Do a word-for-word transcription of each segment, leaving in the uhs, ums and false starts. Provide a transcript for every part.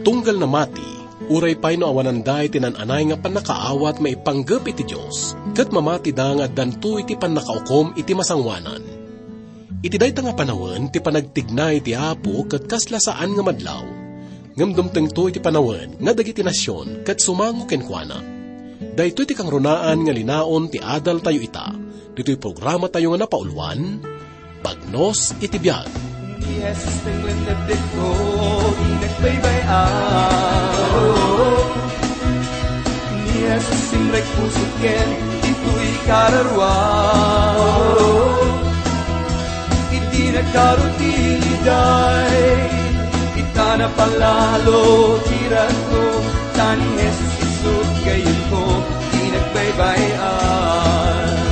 tunggal na mati, uray pa'y no awananday tinananay nga panakaawat maipanggap iti Diyos, kat mamati da nga danto iti panakaukom iti masangwanan. Iti dayta nga panawen, ti panagtignay ti Apo, kat kasla saan nga madlaw, ngamdumteng to iti panawen, nga dagiti nasyon, kat sumango kenkwana. Dayto iti kang runaan nga linaon ti adal tayo ita, dito'y programa tayo nga napaulwan, Bagnos iti Biyag. Ni Jesus naglandadik ko, di nagbaybayan. Ni Jesus simrek puso ken, ito'y kararwan. Iti nagkarutiliday, ita na palalo, tiran ko, tani Jesus isut kayon ko, di nagbaybayan.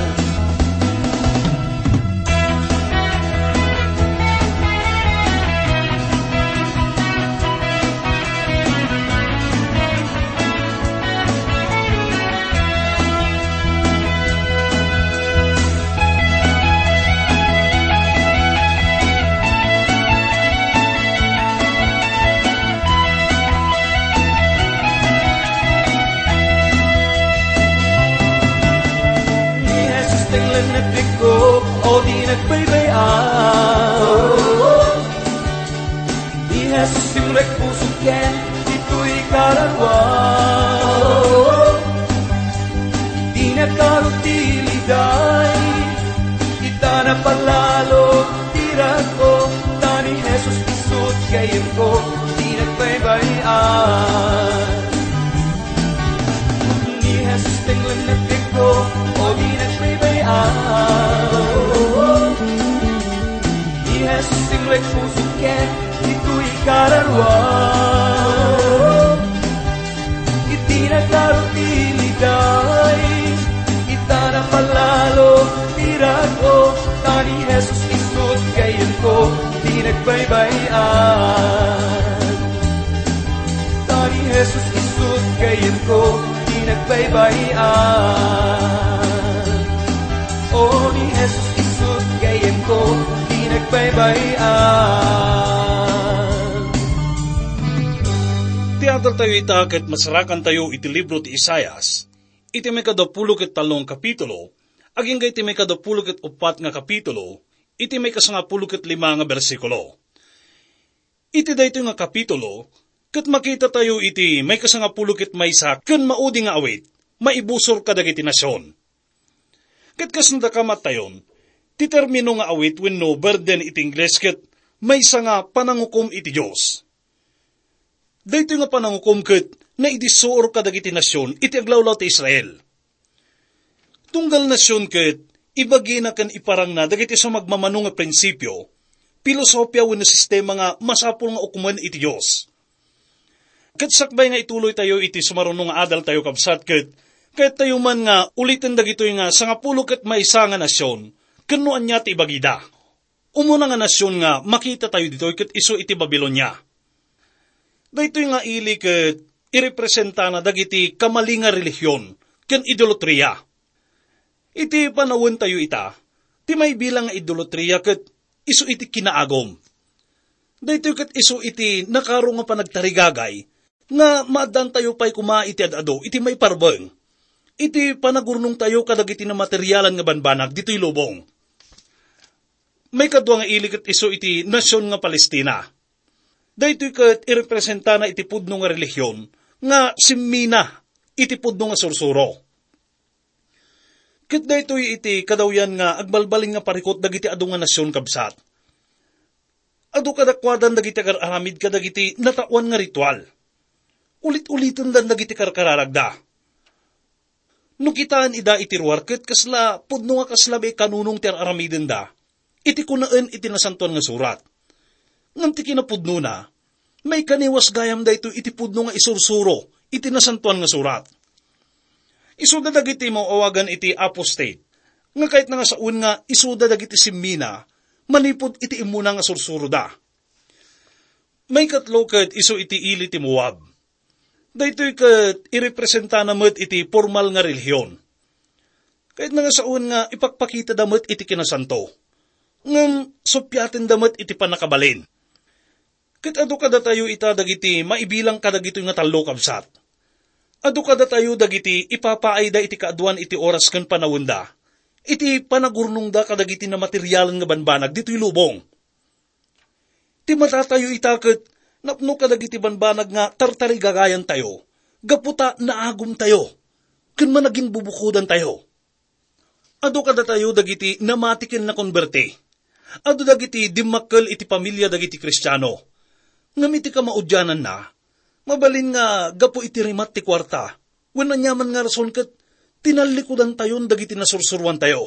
O di nagbaybayan. Di Jesus simrek puso ken, ito'y kararwan. Di nagkarutiliday, ita na palalo, tira ko, tani Jesus isut kayon ko, di nagbaybayan. Ni Jesus tinglan na ko, o di nagbaybayan. Jesus simrek puso ken, ito'y kararwan. Iti nagkarutiliday, ita na palalo, tira ko, tani Jesus isut kayon ko, di nagbaybayan. Tani Jesus isut kayon ko, di nagbaybayan. O ni Jesus isut kayon ko, nagbaybayan. Ti adal tayo ita ket masarakan tayo iti libro ti Isaias, iti may kadapulo ket talong kapitulo, aging iti may kadapulo ket upat nga kapitulo, iti may kasangapulo ket lima nga bersikulo. Iti dayto nga kapitulo, ket makita tayo iti may kasangapulo ket maysa ken maudi nga awit, maibusor kadagiti nasyon. Ket kasanda kamatayon, ti termino nga awit wenno burden iti Ingles ket maysa nga panangukom iti Dios. Dayto nga panangukom ket naidisuor kadagiti nasyon iti aglawlaw ti Israel. Tunggal nasyon ket ibagi na ken iparang na dagiti sa magmamano nga prinsipyo, pilosopya wenno sistema nga masapul nga ukumen iti Dios. Ket sakbay nga ituloy tayo iti sumarunong nga adal tayo kabsat ket ket tayo man nga ulitin dagitoy nga sangapulo ket maysa nga nasyon kenuan niya ti ibagida. Umuna nga nasyon nga makita tayo dito ket isu iti Babilonia. Daytoy nga ili ket irepresenta na dagiti kamali nga relihiyon ken idolatriya. Iti panawon tayo ita, ti may bilang nga idolatriya ket isu iti kinaagom. Daytoy ket isu iti nakaro nga panagtarigagay nga maadan tayo pay kuma iti adado iti may parbeng. Iti panagurnong tayo kadagiti na materyalan nga banbanag dito'y lubong. May kadwa nga ili ket isu iti nasyon nga Palestina. Daytoy ket irepresenta na iti pudno nga relihiyon nga simmina iti pudno nga sursuro. Ket daytoy iti kadawyan nga agbalbaling nga parikot dagiti adu nga nasyon kabsat. Adu kadakwadan dagiti kararamid kadagiti natawan nga ritual. Ulit-ulitan dan dagiti karkararagda. No kitaan ida iti ruar ket kasla pudno nga kasla be kanunong ti aramiden da. Iti kunaan iti nasantuan nga surat. Ngam ti kinapudno na, may kaniwas gayam da ito iti pudno nga isursuro, iti nasantuan nga surat. Isuda dagiti mo awagan iti apostate, nga kahit nga saun nga isuda dagiti simmina, manipod iti imuna nga sursuro da. May katlo ket isu iti ili ti Moab. Daytoy ket irepresenta na met iti formal nga relihiyon. Kahit nga saun nga ipakpakita da met iti kinasanto. Ngam supyaten damat iti panakabalin. Ket adu kada tayo ita dagiti maibilang kadagito nga tallo kabsat. Adu kada tayo dagiti ipapaay da iti kaaduan iti oras ken panawon da. Iti panagurnong da kadagiti na materyalan nga banbanag dito'y lubong. Ti matatayo ita ket napno kadagiti banbanag nga tartarigagayan tayo. Gaputa naagum tayo. Ken managing bubukudan tayo. Adu kada tayo dagiti namatiken na konberte. Adu dagiti dimmakkel iti pamilya dagiti Kristiyano. Ngam iti kamaudyanan na, mabalin nga gapo iti rimat ti kwarta, wen nanyaman nga rason ket tinalikudan tayon dagiti nasursuruan tayo.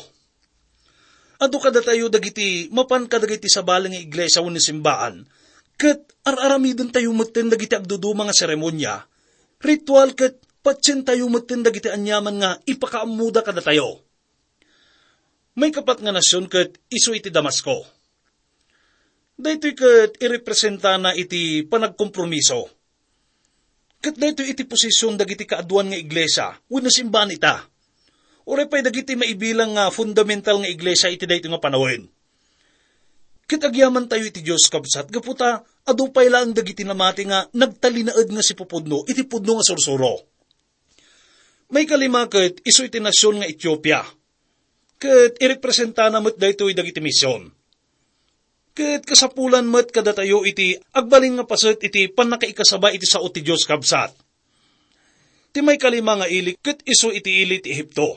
Adu kada tayo dagiti mapan kadagiti sabali nga iglesia wenno simbaan, ket ar-aramiden tayo metten dagiti agduduma nga seremonya, ritual ket patsen tayo metten dagiti anyaman nga ipakaamuda kada tayo. May kapat nga nasyon ket isu iti Damasco. Daytoy ket irepresenta na iti panagkompromiso. Ket daytoy iti posisyon dagiti kaaduan nga iglesia wenno simbaan ita. Uray pay dagiti maibilang nga fundamental nga iglesia iti daytoy nga panawon. Ket agyaman tayo iti Dios kabsat gaputa adu pay laeng dagiti namati nga nagtalinaed nga si pupudno iti pudno nga sursuro. May kalima ket isu iti nasyon nga Ethiopia. Ket irepresenta na met daytoy dagiti misyon. Ket kasapulan met kada tayo iti agbalin nga paset iti panakaikasaba iti sao ti Dios kabsat. Ti may kalima nga ilik ket isu iti ili ti Ehipto.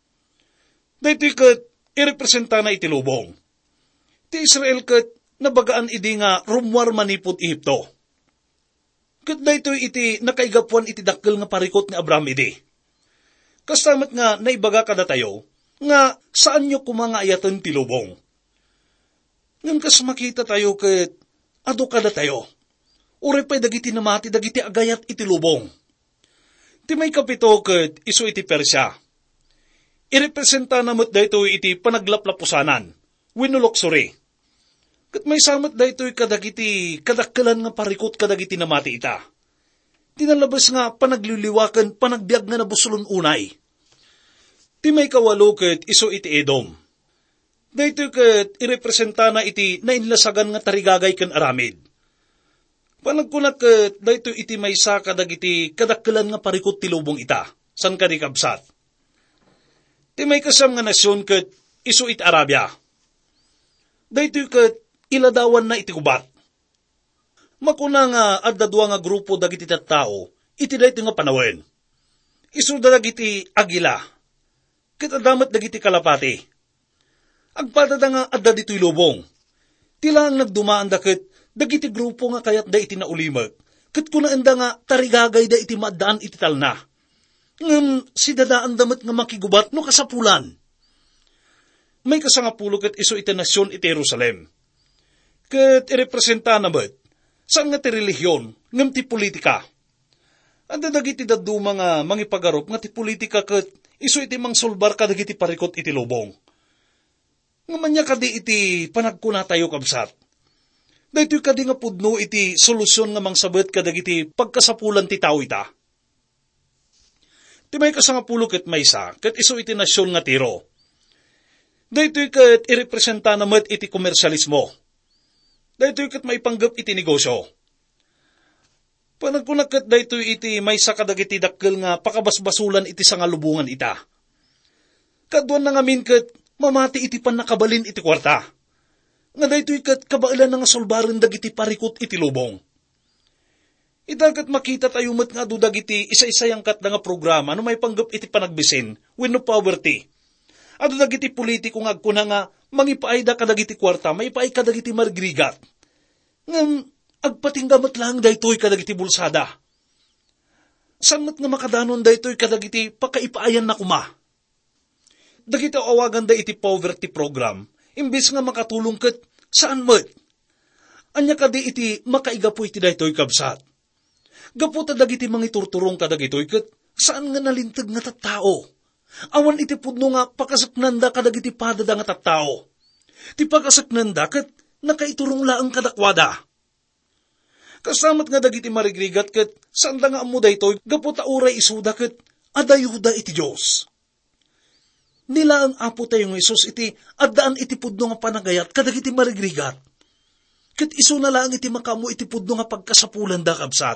Daytoy ket irepresenta na iti lubong. Ti Israel ket nabagaan idi nga rumwar manipod Ehipto. Ket daytoy iti nakaigapuan iti dakkel nga parikot ni Abraham idi. Kastamet nga naibaga kada tayo nga saan nyo kumangaayaten ti lubong. Ngam kas makita tayo ket adu kada tayo. Uray pay dagiti namati dagiti agayat iti lubong. Ti may kapito ket isu iti Persya. Irepresenta na met daytoy iti panaglaplapusanan wenno luksuri. Ket may samet daytoy kadagiti kadakkelan nga parikot kadagiti namati ita. Tinalabas nga panagliliwaken panagbiag nga nabusulon unay. Ti may kawalo ket isu iti Edom. Daytoy ket irepresenta na iti nainlasagan nga tarigagay ken aramid. Panagkunak ket daytoy iti maysa kadagiti kadakkelan nga parikot ti lubong ita, san kadi kabsat. Ti may kasam nga nasyon ket isu iti Arabia. Daytoy ket iladawan na iti gubat. Makuna nga adda dua nga grupo dagiti tattao, iti daytoy nga panawon. Isu dagiti agila, ket adamet dagiti kalapati. Agpadada nga adda dito'y lubong. Tila ang nagdumaan da ket dagiti grupo nga kayat da iti naulimek, ket kunaenda nga tarigagay da iti maddaan iti talna. Ngem si dadaan damet nga makigubat no kasapulan. May kasangapulo ket isu iti nasyon iti Jerusalem. Ket irepresenta na met, saan nga ti relihiyon, ngem ti politika. Anda dagiti daduma nga mangipagarop nga ti politika ket isu iti mangsulbar kadagiti parikot iti lubong. Ngamanya kadi iti panagkuna tayo kabsat. Daytoy kadi nga pudno iti solusyon nga mangsabet kadagiti pagkasapulan ti tao ita. Ti may kasangapulo ket maysa ket isu iti nasyon nga Tiro. Daytoy ket irepresenta na met iti komersyalismo. Daytoy ket maipanggep iti negosyo. Panagkuna ket daytoy iti maysa kadagiti dakkel nga pakabasbasulan iti sangalubungan ita. Kaduan na ngamin ket mamati iti pan nakabalin iti kwarta. Nga daytoy ket kabailan nga sulbaren dagiti parikot iti lubong. Itagat makita tayo met nga adu dagiti isa-isayang kat nga programa no may panggep iti panagbisin wenno poverty. Adu dagiti politiko nga agkuna nga mangipaayda kadagiti kwarta maipaay kadagiti margrigat. Ngem agpatinggamet lang daytoy kadagiti bulsada. Sanmet nga makadanon daytoy kadagiti pakaipaayan na kuma. Dagiti awagan da iti poverty program, imbis nga makatulong ket saan met. Anya kadi iti makaigapo iti daytoy kabsat. Gaputa dagiti mangiturturong kadagitoy ket saan nga nalinteg nga tattao. Awan iti pudno nga pakasaknanda kadagiti padada nga tattao. Ti pakasaknanda ket nakaiturong laeng kadakwada. Kasamat nga dagiti marigrigat ket saan da nga ammo daytoy gaputa uray isuda ket adayuda iti Dios. Nila ang apo tayo ng Isus iti addaan iti pudno nga panagayat kadagiti marigrigat. Kat iso na lang iti makamu iti pudno nga pagkasapulan da kabsat.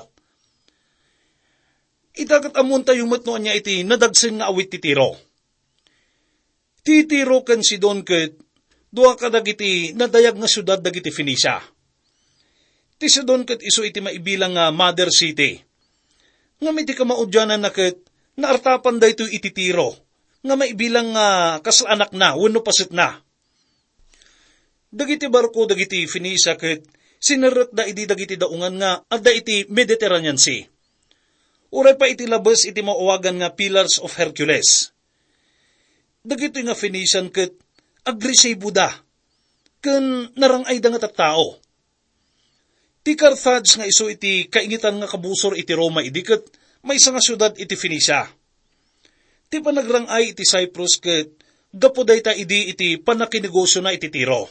Itakat amon tayo matnoan niya iti nadagsen nga awit ti Tiro. Ti Tiro ken Sidon ket duwa ka dagiti nadayag nga syudad dagiti Fenicia. Ti Sidon ket iso iti maibilang nga mother city. Ngam iti kamaudyanan na ket naartapan da ito iti Tiro, nga maibilang nga uh, kasalanak na, wenno pasit na. Dagiti barko dagiti Fenicia ket sineret da iti dagiti daungan nga adda iti Mediterranean Sea. Uray pa iti labes iti mauwagan nga Pillars of Hercules. Dagiti nga Phoenician ket agresibo da, ken narangay da nga tattao. Ti Carthage nga iso iti kaingitan nga kabusor iti Roma idi ket maysa nga syudad iti Phoenicia. Ti panagrangay iti Cyprus ket gapo dayta idi iti panakinegosyo na iti Tiro.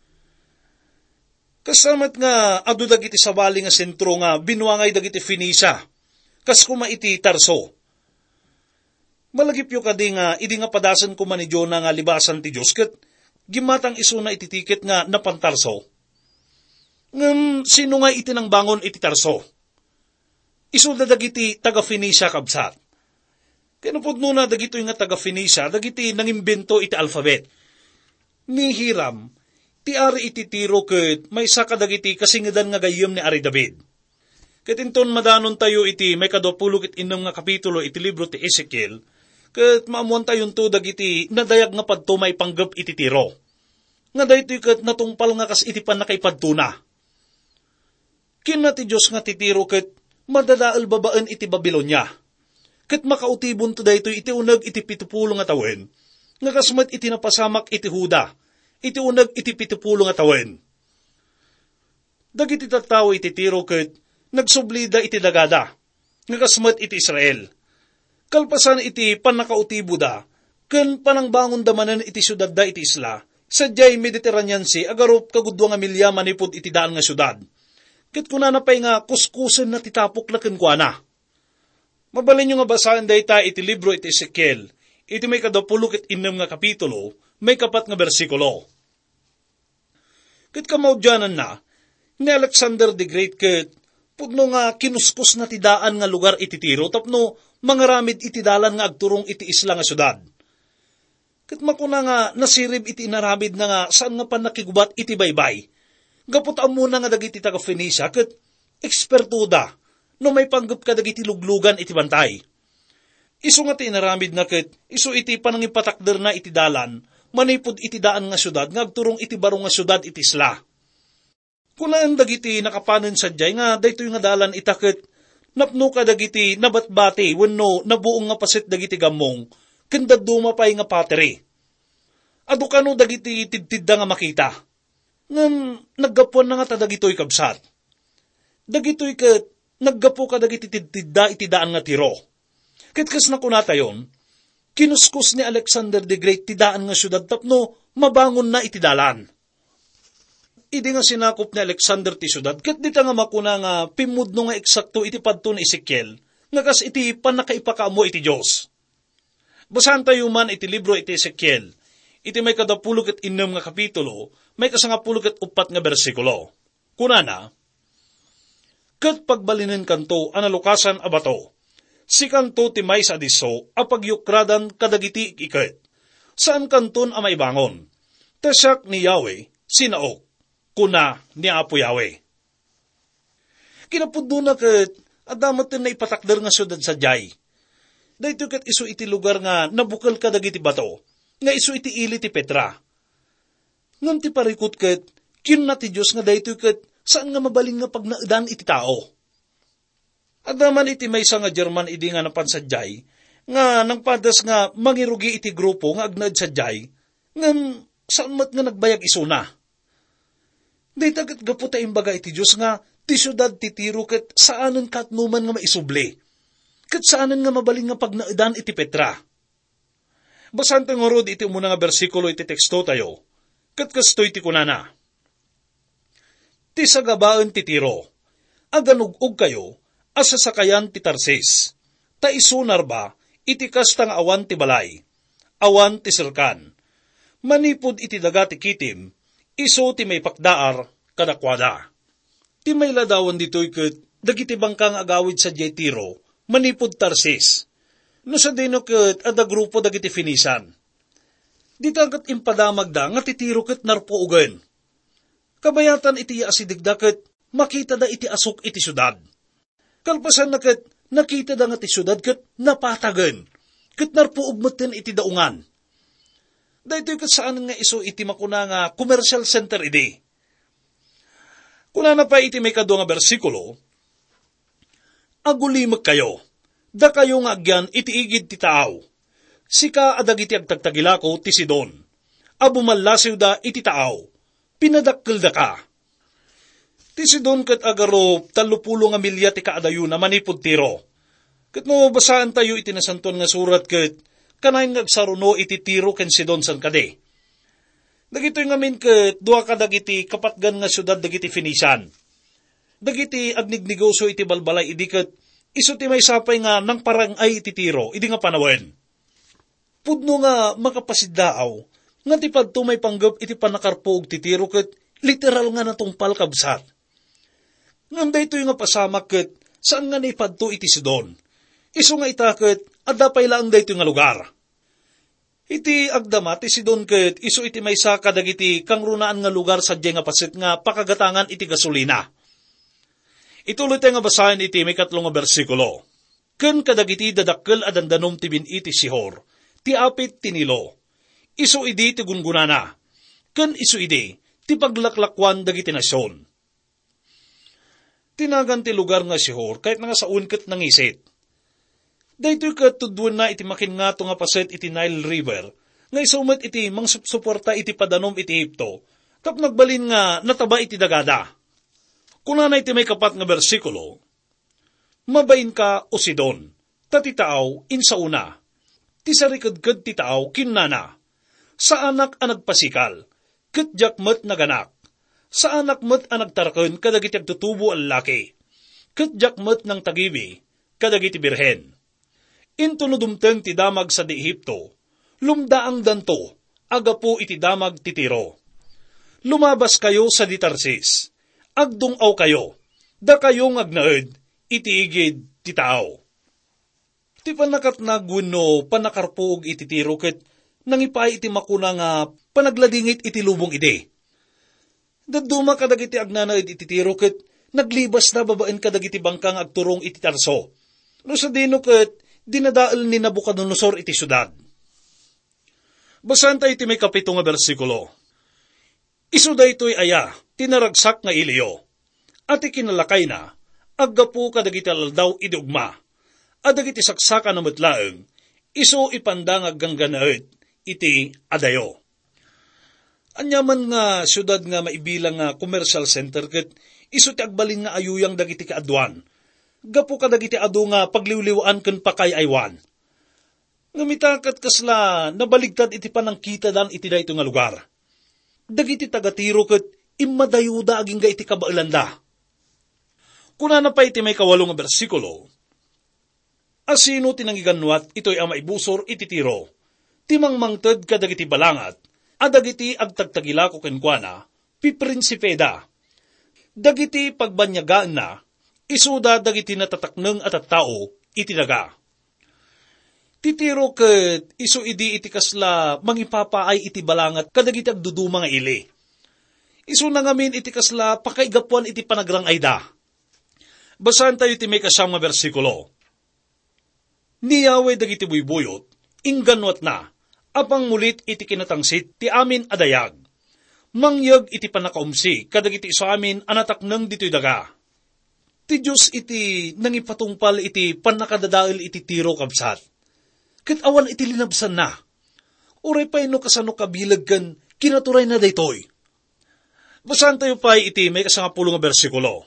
Kasamat nga adu dagiti sabali nga sentro nga binuangay dagiti Phoenicia, kas kuma iti Tarso. Malagipyo kadi nga idi nga padasan kuma ni Jonah nga libasan ti Diyos ket gimatang iso na iti tiket nga napantarso. Ngem sino nga iti nang bangon iti Tarso? Isu da dagiti taga Phoenicia kabsat. Kinupudno na dagito nga taga Phoenicia, dagiti nangimbento iti alphabet. Ni Hiram, ti ari iti Tiro ket may saka dagiti kasingedan nga gayem ni Ari David. Ket inton madanon tayo iti may kadwapulo ket innem nga kapitulo iti libro ti Ezekiel, ket maamuan tayon to dagiti nadayag nga padto may panggep iti Tiro. Nga daytoy ket natungpal nga kas iti panakaipadtuna. Kinna ti Dios nga ti Tiro ket madadael babaan iti Babilonia. Ket makautibon to daytoy iti uneg iti pitupulo nga tawen. Nga kasmet iti napasamak iti Huda. Iti uneg iti pitupulo nga tawen. Dagiti tattao iti Tiro ket nagsublida iti dagada. Nga kasmet iti Israel. Kalpasan iti panakautibo da, ken panangbangon damanen iti syudad da iti isla, sadyay Mediterranean Sea agarop kagudwa nga milya manipod iti daan nga syudad. Ket kunana pay nga kuskusen na titapok na kenkwana. Mabalin nyo nga basahan dayta iti libro iti Ezekiel, iti may kadwapulo ket innem nga kapitulo, may kapat nga bersikulo. Ket kamaudyanan na, ni Alexander the Great ket pudno nga kinuskus na ti daan nga lugar iti Tiro, tapno mangaramid iti dalan nga agturong iti isla nga syudad. Ket makuna nga nasirib iti inaramid na nga saan nga panakigubat iti baybay. Gaputaan muna nga dagiti taga Phoenicia ket eksperto da no may panggap ka dagiti luglugan iti bantay. Isu nga ti inaramid na ket isu iti panangipatakder na iti dalan manipod iti daan nga syudad nga agturong iti barong nga syudad iti isla. Kunaan dagiti nakapanen sadyay nga daytoy nga dalan itaket napno ka dagiti nabatbati wenno nabuong nga paset dagiti gammong ken daduma pay nga pateri. Adu kano dagiti tidtidda nga makita. Ngem naggapuan na nga ta dagitoy kabsat. Dagitoy ket naggapo ka dagiti tidtidda iti daan nga Tiro. Ket kas na kunatayon, kinuskus ni Alexander the Great ti daan nga syudad tapno mabangon na iti dalan. Idi nga sinakop ni Alexander ti syudad, ket dita nga makuna nga pimudno nga eksakto iti padto ni Ezekiel, nga kas iti panakaipakaamo iti Diyos. Basahan tayo man iti libro iti Ezekiel, iti may kadapulo ket innem nga kapitulo, may kasangapulo ket upat nga bersikulo. Kunana, ket pagbalinen kanto analukasan a bato, si kanto ti maysa diso a pagyukradan kadagiti iket, saan kanton a maibangon, tasyak ni Yahweh sinaok, kuna ni Apo Yahweh. Kinapudno na ket adamat na ipatakder nga syudad sa jay. Dayto ket isu iti lugar nga nabukal kadagiti bato, nga isu iti ili ti Petra. Ngam ti parikot ket kinna ti Dios nga dayto ket saan nga mabaling nga pagnaadan iti tao. Adaman iti maysa nga German idi nga napansadyay, nga nangpadas nga mangirugi iti grupo nga agnaed sadyay, ngam saan mat nga nagbayag isuna. Dayta ket gapu ta imbaga iti Dios nga ti syudad ti Tiro ket saanen katnuman nga maisubli. Ket saanen nga mabaling nga pagnaadan iti Petra. Basan tayo ngorod iti umuna nga bersikulo iti teksto tayo, ket kastoy ti kunana. Ti sagabaan ti Tiro, aganugog kayo, asasakayan ti Tarsis, ta isunar ba, iti kasta nga awan ti balay, awan ti silkan, manipod iti daga ti kitim, iso ti may pakdaar, kadakwada. Ti may ladawan dito'y ket, dagiti bangkang agawid sa Tiro, manipod Tarsis. No sa dino ket, ada grupo dagiti Finisan. Dito ket impadamag da, nga titiro ket narpuugan. Kabayatan iti asidigda ket, makita da iti asok iti syudad. Kalpasan na ket, nakita da nga iti syudad ket, napatagan. Ket narpuog maten iti daungan. Dahito ket saan nga iso iti makuna nga commercial center idi. Kuna na pa iti may kadwa nga bersikulo, agulimag kayo, da kayo nga agyan iti igid ti taaw. Sika adagiti agtagtagilako ti Sidon. Abumallasiw da iti taaw. Pinadakkel da ka. Ti Sidon ket agaro talupulo nga milya ti kaadayo na manipod Tiro. Ket no basaan tayo iti nasanton nga surat ket kanayon nga agsaruno iti Tiro ken Sidon san kade. Dagitoy ngamin ket duwa ka dagiti kapatgan nga syudad dagiti Finisan. Dagiti agnignegosyo iti balbalay idi ket isu ti may sapay nga nang parangay iti Tiro idi nga panawen. Pudno nga makapasidaaw nga ti padto may panggep iti panakarpuog ti Tiro ket literal nga natungpal kabsat. Ngam daytoy nga pasamak ket saan nga naipadto iti Sidon. Isu nga itaket adda pay laeng daytoy nga lugar. Iti agdama ti Sidon ket isu iti maysa kadagiti kangrunaan nga lugar sadya nga paset nga pakagatangan iti gasolina. Ituloy tayo nga basahin iti may katlong nga bersikulo. Ken kadagiti dadakkel a dandanom ti biniti Sihor, ti apit ti Nilo. Isu idi ti gungunana. Ken isu idi ti paglaklakwan dagiti nasyon. Tinagan ti lugar nga Sihor kahit nga saun ket nangisit. Daytoy ket tudwan na iti makin nga nga paset iti Nile River, nga isumet iti mangsuporta iti padanom iti Egipto, tap nagbalin nga nataba iti dagada. Kuna na iti may kapat nga bersikulo, mabain ka o Sidon, tatitaaw insauna, ti sarikadkad ti taaw kinnana, sa anak ang nagpasikal, ket jakmet naganak, sa anak met ang nagtarken kadagiti agtutubo ang laki, ket jakmet ng tagibi, kadagiti birhen. Intunudumteng ti damag sa di Ehipto, lumdaang danto, agapo iti damag ti Tiro. Lumabas kayo sa di Tarsis, agdungaw kayo, da kayong agnaed, iti igid ti tao. Ti panakat na guno panakarpog iti Tiro ket nangipay iti makuna nga panagladingit iti lubong ide. Daduma kadagiti agnanaed iti Tiro ket naglibas na babaen kadagiti bangkang agturong iti Tarso. No sa dino ket dinadaal ni Nabucodonosor iti syudad. Basan tayo iti may kapito nga bersikulo. Isu daytoy aya, tinaragsak nga iliyo, at ikinalakay na, aggapu kadagiti alaldaw iti ugma, adagiti saksaka na matlaeng, isu ipandang agganganaed iti adayo. Anyaman nga syudad nga maibilang nga commercial center ket isu ti agbalin nga ayuyang dagiti kaadwan, gapu kadagiti adu nga pagliwliwaan ken pakay aywan. Ngamitakat kasla nabaligtad iti panangkita dan iti dayto nga lugar. Dagiti taga-Tiro ket immadayuda aging ga iti kabaelanda. Kuna na pa iti may kawalo nga bersikulo, asino tinangiganwat ito'y ama ibusor iti Tiro, timang mangted kadagiti balangat, adagiti agtagtagilako kenkwana, piprinsipeda. Dagiti pagbanyagaan na, isuda dagiti natatakneng at at tao itinaga. Titiro ket isu idi iti kasla mangipapaay iti balangat kadagiti agduduma nga ili. Isu na ngamin iti kasla pakaigapuan iti panagrangay da. Basahan tayo iti may kasyam nga bersikulo. Niyawe dagiti buybuyot, ingganwat na, apang mulit iti kinatangsit ti amin adayag. Mangyag iti panakaumsi kadagiti isu amin anatakneng dito'y daga. Ti Diyos iti nangipatungpal iti panakadadael iti Tiro kabsat. Ket awan iti linabsan na. Uray pa ino kasano kabilag kan kinaturay na daytoy. Basahan tayo pa iti may kasangapulo nga bersikulo.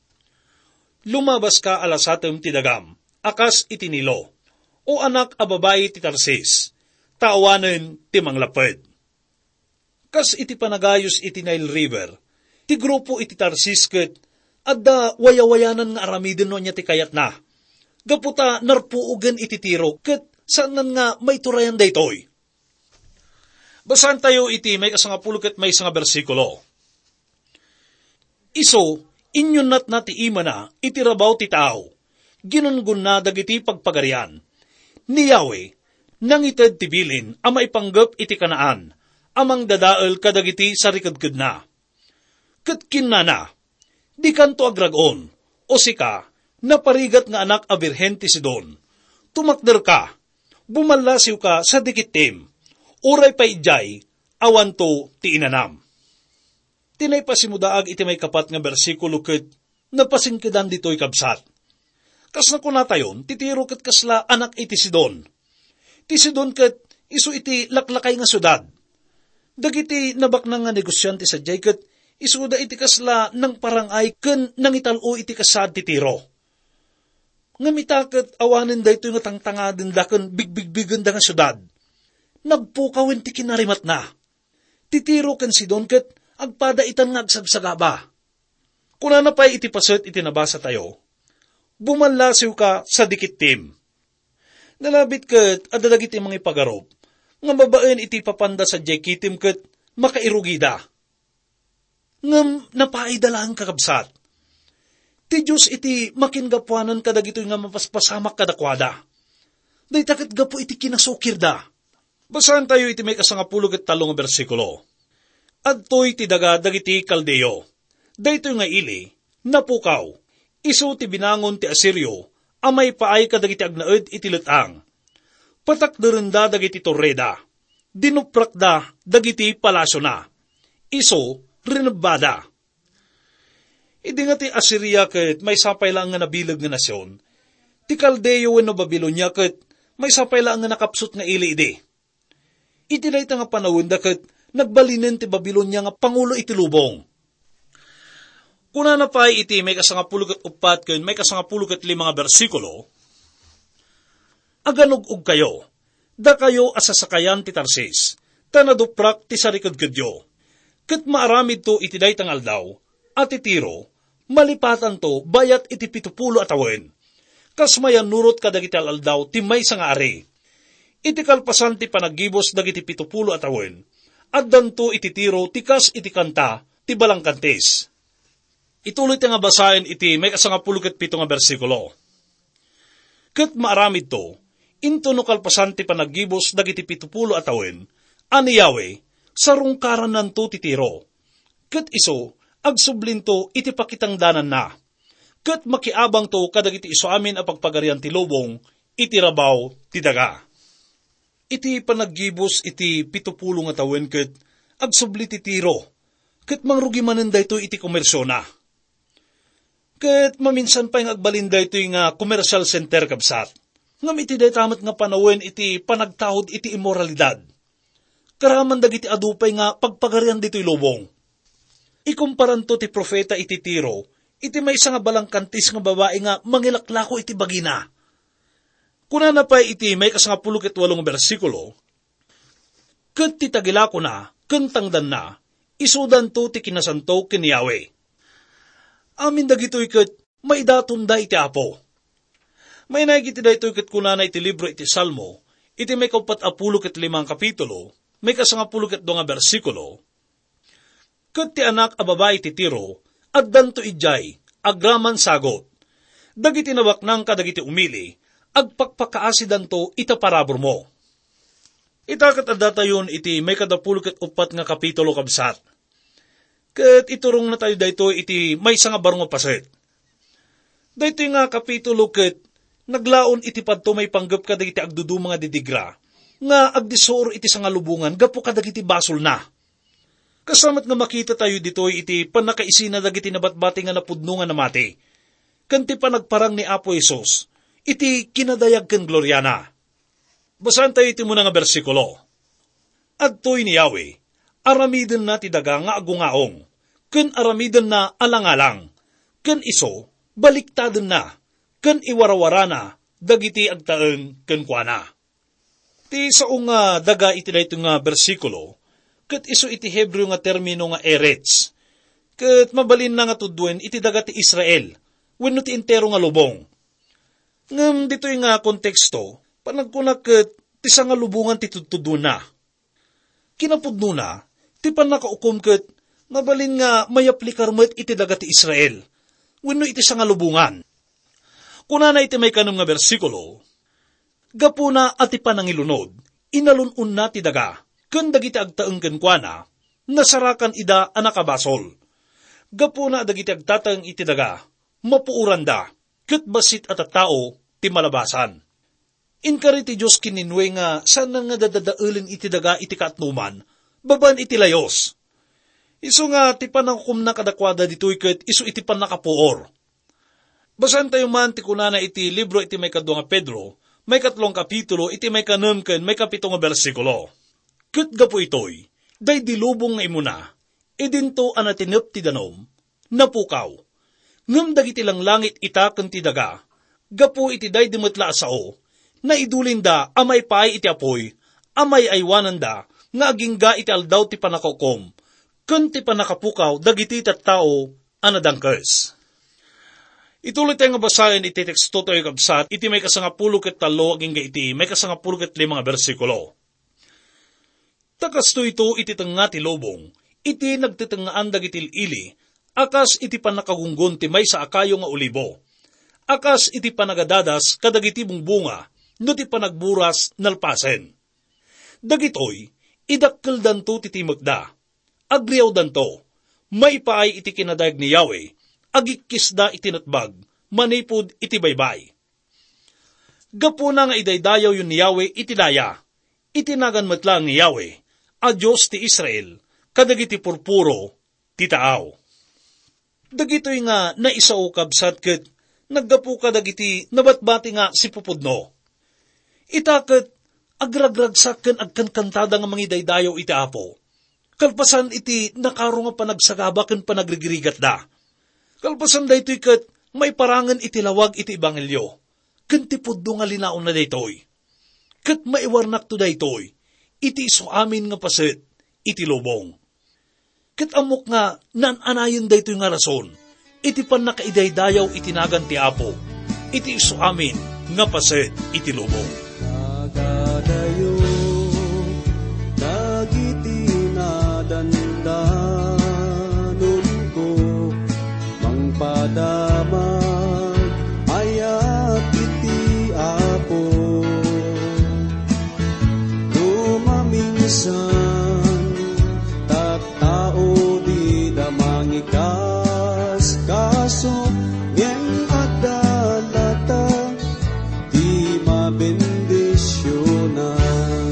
Lumabas ka alasatem ti dagam, akas iti Nilo, o anak a babae ti Tarsis, taawanen ti manglaped. Kas iti panagayos iti Nile River, ti grupo iti Tarsis ket adda wayawayanan nga aramiden no niya ti kayat na. Gaputa narpuugan iti Tiro, ket saanan nga may turayan daytoy. Basahan tayo iti may kasangapulo ket may nga bersikulo. Iso, inyon nat na ti ima na, itirabaw ti tao. Ginungun na dagiti pagpagarian. Ni Yahweh, nang ited ti bilin, ama ipanggap iti kanaan, amang dadael kadagiti sarikadkad na. Ket kinana, di kanto agragon, o sika, naparigat nga anak a birhen ti Sidon. Tumakder ka, bumalasiw ka sa dikitim, uray pa ijay, awan to ti inanam. Tinay pasimudaag iti may kapat nga bersikulo ket napasingkidan dito'y kabsat. Kas na kunatayon, titiro ket kasla anak iti Sidon. Ti Sidon ket isu iti laklakay nga syudad. Dagiti nabaknang nga negosyante sa jay ket isu da iti kasla nang parangay ken nangitalo iti kasad ti Tiro. Nga mitaket awanen da ito nga tangtangadin da ken bigbigbigan da nga syudad. Nagpukawin ti kinarimat na. Ti Tiro ken Sidon ket agpada itan nga agsagsagaba. Kuna na pa'y iti paset iti nabasa tayo, bumalasiw ka sa dikitim. Nalabit ket adadag iti mga ipagarop, nga babaen iti papanda sa jekitim ket makairugida. Ngam napaidalaan kakabsat. Ti Diyos iti makingapuanan kadag ito nga mapaspasamak kadakwada. Day takit gapo iti kinasukir da. Basahan tayo iti may kasangapulo ket talong bersikulo. Adtoy ti daga dagiti Kaldeo. Daytoy nga ili, napukaw, isu ti binangon ti Asiryo, amay paay kadagiti agnaed iti letang. Patakderenda dagiti torreda, dinuprakda dagiti palasyo na, iso rinabada. Idi nga ti Asirya ket may sapay lang nga nabilag nga nasyon, ti Kaldeo wenno Babilonia ket may sapay lang nga nakapsut nga ili idi. Iti dayta nga panawon da ket nagbalinen ti Babilonia nga pangulo iti lubong. Kuna na pa iti may kasangapulo ket upat ken may kasangapulo ket lima nga bersikulo, aganog-og kayo, da kayo asasakayan ti Tarsis, tanaduprak ti sarikadkadyo, ket maaramid to iti daytang aldaw, at ti Tiro, malipatan to bayat iti pitupulo atawen, kas mayan nurot kadagiti aldaw ti maysa nga ari, iti kalpasan ti panagibos dagiti pitupulo atawen, at danto iti Tiro tikas iti kanta ti balangkantes. Ituloy ti nga basahin iti may kasangapulo ket pito nga bersikulo. Ket maaramid to, into no kalpasan ti panagibos dagiti pitupulo atawen, ani Yahweh, sarungkaran nanto ti Tiro. Ket iso, agsublinto iti pakitangdanan na. Ket makiabang to kadagiti iso amin a pagpagarian ti lubong, iti rabaw ti daga. Iti panagibos iti pitupulo nga tawen ket agsubli ti Tiro, ket mangrugi manen dayto iti komersyo na. Ket maminsan pa yung agbalin dayto nga commercial center kabsat. Ngam iti daytamet nga panawen iti panagtahod iti immoralidad. Karaman dagiti adupay nga pagpagarian dito'y lubong. Ikumparan to ti profeta iti Tiro, iti maysa nga balangkantis nga babae nga mangilaklako iti bagina. Kuna na pa iti may kasangapulo ket walong bersikulo, ket ti tagilako na, kentangdan na, isudan to ti kinasanto ken Yahweh. Amin dagitoy ket maidatunda iti Apo. May naigiti daytoy ket kuna na iti libro iti Salmo, iti may kaupat apulo ket limang kapitulo, may kasangapulo ket dua nga bersikulo, ket ti anak a babae ti Tiro, addan to ijay, agraman sagot, dagiti nabaknang kadagiti umili, agpakpakaasidan to itaparabor mo. Itakat adda tayon iti may kadapulo ket upat nga kapitulo kabsat. Ket iturong na tayo dayto iti may nga barong nga paset. Dayto nga kapitulo ket naglaon iti padto may panggap kadagiti agdudu mga didigra, nga agdisor iti sanga lubungan gapo kadagiti basol na. Kasamat nga makita tayo dito iti panakaisina dagiti nabatbati nga napudno nga namati. Kanti pa nagparang ni Apo Isos, iti kinadayag ken Gloriana. Basahan tayo iti muna nga bersikulo. Adtoy ni Yahweh, aramiden na ti daga nga agungaong, ken aramiden na alangalang, ken iso, baliktaden na, ken iwarawara na, dagiti agtaeng ken kuana. Ti saong nga daga iti dayto nga bersikulo, ket iso iti Hebreo nga termino nga eretz, ket mabalin na nga tudwen iti daga ti Israel, wenno ti entero nga lubong. Ngem dito'y nga konteksto, panagkunak ket ti sanga lubungan ti tudtuduna. Kinapudno na, ti panakaukom ket Mabalin nga may aplikar mo't iti daga ti Israel, wenno iti sa nga lubungan. Kuna na iti may kanam nga bersikulo, gapuna at ipanangilunod, inalunun na ti daga, ken dagiti agtaeng kenkwana, nasarakan ida anakabasol. Gapuna dagiti agtataeng iti daga, mapuuran da, ket basit at tao ti malabasan. Inkari ti Diyos kininwe nga sana nga dadadaulin iti daga iti kaatnuman, baban iti layos. Isu nga ti panangkum na kadakwada ditoy ket isu iti panakapuor. Basan tayo man ti kunana iti libro iti may kadwa nga Pedro, may katlong kapitulo iti may kanam ken may kapito nga bersikulo. Ket gapo itoy, day dilubong nga imuna, idinto anatinep ti danom, napukaw. Ngem dagiti lang langit ita ken ti daga, gapo iti day dimetla asao, na idulinda amay pay iti apoy, amay aywanan da, nga agingga iti aldaw ti panakokom, ken ti panakapukaw dagiti tattao anadangkes. Ituloy tayo nga basahin iti teksto tayo kabsat, iti may kasangapulo ket talo agingga iti may kasangapulo ket lima nga bersikulo. Takasto ito iti tenga ti lobong, iti nagtitengaan dagiti ili, akas iti panakagunggon ti may sa akayo nga olibo, akas iti panagadadas kadagiti bungbunga, no ti panagburas nalpasen. Dagitoy, idakkel danto ti timekda, agriyaw danto, maipaay iti kinadayag ni Yahweh, agikisda iti natbag, manipod iti baybay. Gapuna nga idaydayaw yun ni Yahweh iti daya, itinagan matlang ni Yahweh, a Diyos ti Israel, kadagiti purpuro, ti taaw. Dagitoy nga naisao kabsat ket, naggapu kadagiti nabatbati nga si Pupudno. Itaket, agragragsak ken agkankantada nga mangidaydayaw iti apo. Kalpasan iti nakaro nga panagsagaba ken panagrigrigat da. Kalpasan daytoy ket may parangan iti lawag iti ebanghelyo. Ken ti pudno nga linaon na daytoy. Ket maiwarnak to daytoy, iti isu amin nga paset, iti lubong. Ket amok nga nananayon daytoy nga rason, iti pan nakaidaydayaw iti nagan ti apo, iti isu amin nga paset, iti lubong. Nagadayo, dagiti nadandanon ko, mangpadamag, ayat iti apo. Dumaminsan, tattao di damangikas, kaso ngem adalata, di mabendisyonan.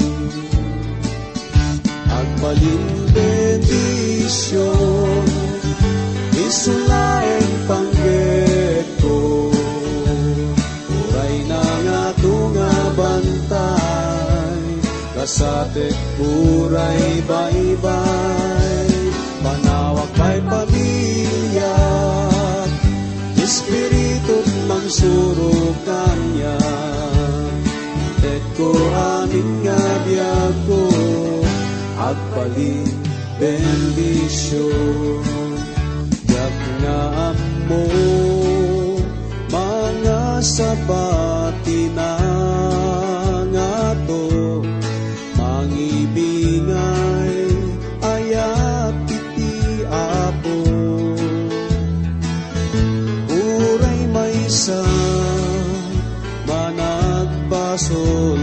Agbalin bendisyon, isulaeng pangged ko, uray na nga tunga bantay, kasatek uray baybay, panawak pa'y pamilya, espiritud mangsurukan niya, tet ko amin nga biyag ko, agbalin bendisyon. Yak nga mo, mga sabati na nga to, mangibingay, ayat iti apo. Uray maysa, managbasol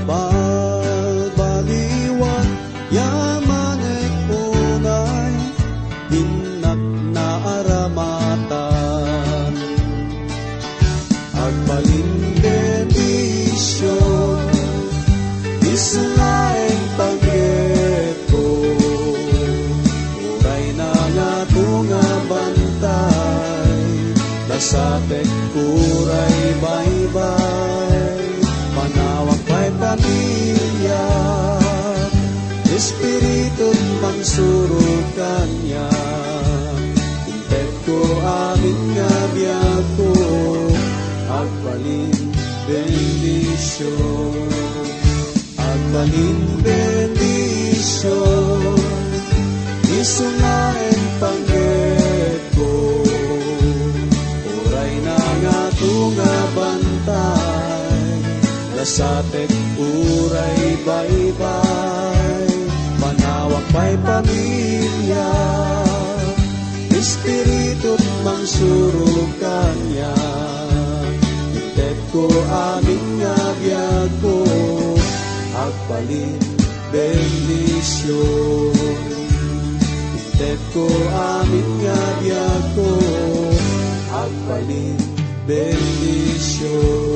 mabalbaliwan, yamanek unay, binak na aramatan. Agbalin bendisyon, isulaeng pangged ko, uray na nga tunga bantay, lasatek uray baybay, panawak pa'y pamilya, espiritud mangsurukan niya, intet ko amin nga biyag ko, agbalin bendisyon. Agbalin bendisyon, isulaeng pangged ko, uray na nga tunga bantay, lasatek uray baybay, panawak pa'y pamilya, surog kanya. Itet ko amin nga biyag ko, agbalin bendisyon. Itet ko amin nga biyag ko, agbalin bendisyon.